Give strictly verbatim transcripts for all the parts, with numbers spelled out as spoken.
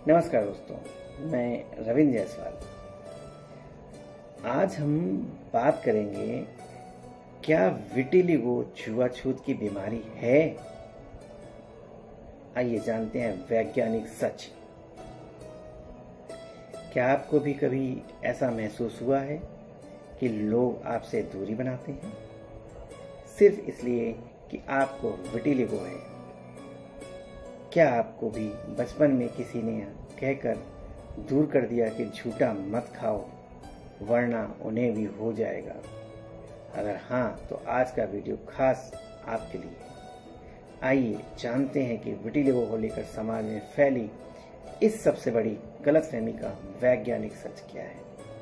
नमस्कार दोस्तों, मैं रविंद्र जायसवाल। आज हम बात करेंगे, क्या विटिलिगो छुआछूत की बीमारी है? आइए जानते हैं वैज्ञानिक सच। क्या आपको भी कभी ऐसा महसूस हुआ है कि लोग आपसे दूरी बनाते हैं सिर्फ इसलिए कि आपको विटिलिगो है? क्या आपको भी बचपन में किसी ने कहकर दूर कर दिया कि झूठा मत खाओ वरना उन्हें भी हो जाएगा? अगर हाँ, तो आज का वीडियो खास आपके लिए। आइए जानते हैं कि विटिलिगो को लेकर समाज में फैली इस सबसे बड़ी गलतफहमी का वैज्ञानिक सच क्या है।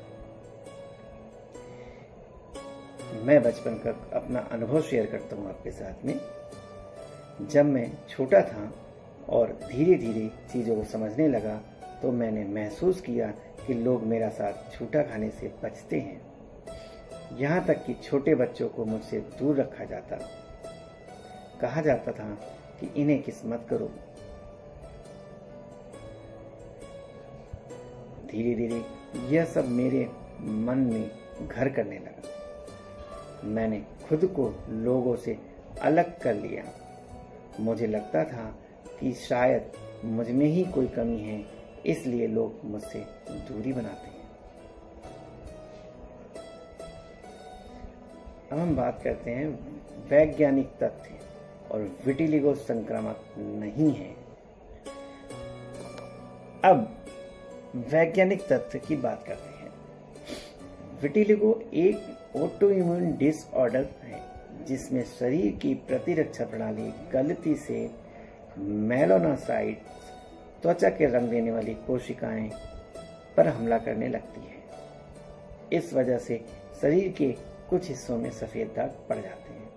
मैं बचपन का अपना अनुभव शेयर करता हूँ आपके साथ में। जब मैं छोटा था और धीरे धीरे चीज़ों को समझने लगा तो मैंने महसूस किया कि लोग मेरा साथ झूठा खाने से बचते हैं। यहाँ तक कि छोटे बच्चों को मुझसे दूर रखा जाता, कहा जाता था कि इन्हें किस मत करो। धीरे धीरे यह सब मेरे मन में घर करने लगा। मैंने खुद को लोगों से अलग कर लिया। मुझे लगता था कि शायद मुझ में ही कोई कमी है, इसलिए लोग मुझसे दूरी बनाते हैं। अब हम बात करते हैं वैज्ञानिक तथ्य, और विटिलिगो संक्रामक नहीं है। अब वैज्ञानिक तथ्य की बात करते हैं। विटिलिगो एक ऑटोइम्यून डिसऑर्डर है जिसमें शरीर की प्रतिरक्षा प्रणाली गलती से मेलानोसाइट्स, त्वचा के रंग देने वाली कोशिकाएं पर हमला करने लगती है। इस वजह से शरीर के कुछ हिस्सों में सफेद दाग पड़ जाते हैं।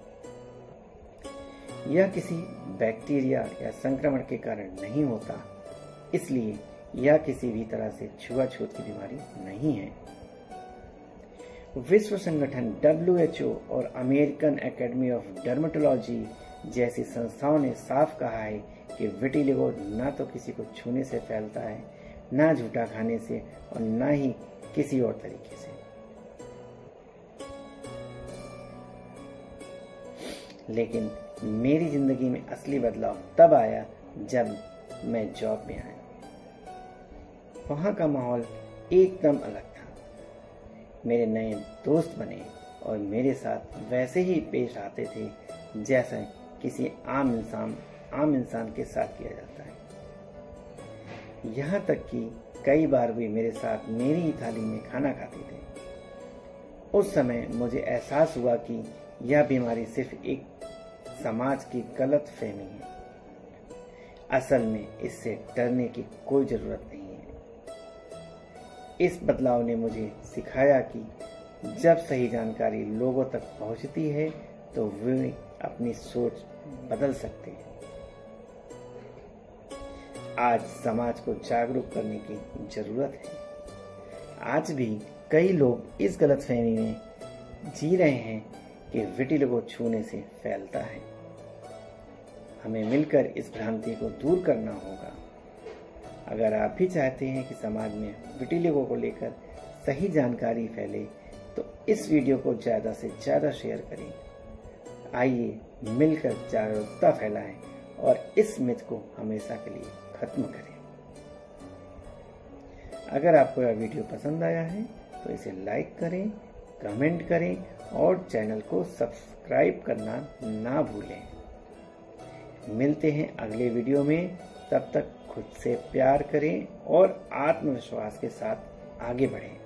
यह किसी बैक्टीरिया या संक्रमण के कारण नहीं होता, इसलिए यह किसी भी तरह से छुआछूत की बीमारी नहीं है। विश्व संगठन डब्ल्यू एच ओ और अमेरिकन एकेडमी ऑफ डर्मेटोलॉजी जैसी संस्थाओं ने साफ कहा है कि विटिलिगो न तो किसी को छूने से फैलता है, न झूठा खाने से, और न ही किसी और तरीके से। लेकिन मेरी जिंदगी में असली बदलाव तब आया जब मैं जॉब में आया। वहां का माहौल एकदम अलग था। मेरे नए दोस्त बने और मेरे साथ वैसे ही पेश आते थे जैसा किसी आम इंसान आम इंसान के साथ किया जाता है। यहाँ तक कि कई बार वे मेरे साथ मेरी ही थाली में खाना खाते थे। उस समय मुझे एहसास हुआ कि यह बीमारी सिर्फ एक समाज की गलत फहमी है। असल में इससे डरने की कोई जरूरत नहीं है। इस बदलाव ने मुझे सिखाया कि जब सही जानकारी लोगों तक पहुंचती है तो वे अपनी सोच बदल सकते हैं। आज समाज को जागरूक करने की जरूरत है। आज भी कई लोग इस गलतफहमी में जी रहे हैं कि विटिलिगो छूने से फैलता है। हमें मिलकर इस भ्रांति को दूर करना होगा। अगर आप भी चाहते हैं कि समाज में विटिलिगो को लेकर सही जानकारी फैले तो इस वीडियो को ज़्यादा से ज़्यादा शेयर करें। आइए मिलकर जागरूकता फैलाएं और इस मिथ को हमेशा के लिए खत्म करें। अगर आपको यह वीडियो पसंद आया है तो इसे लाइक करें, कमेंट करें और चैनल को सब्सक्राइब करना ना भूलें। मिलते हैं अगले वीडियो में। तब तक खुद से प्यार करें और आत्मविश्वास के साथ आगे बढ़ें।